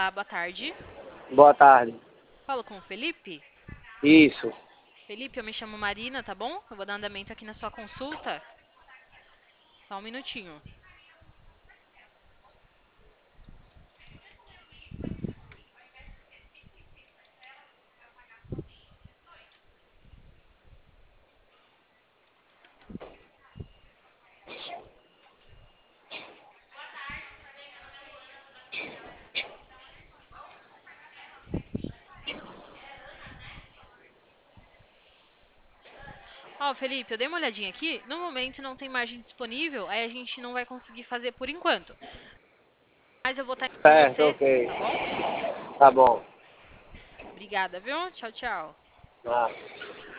Olá, boa tarde. Boa tarde. Falo com o Felipe. Isso. Felipe, eu me chamo Marina, tá bom? Eu vou dar andamento aqui na sua consulta. Só um minutinho. Ó, Felipe, eu dei uma olhadinha aqui. No momento não tem margem disponível, aí a gente não vai conseguir fazer por enquanto. Mas eu vou estar com Certo, você, ok. tá bom? Tá bom. Obrigada, viu? Tchau, tchau. Ah.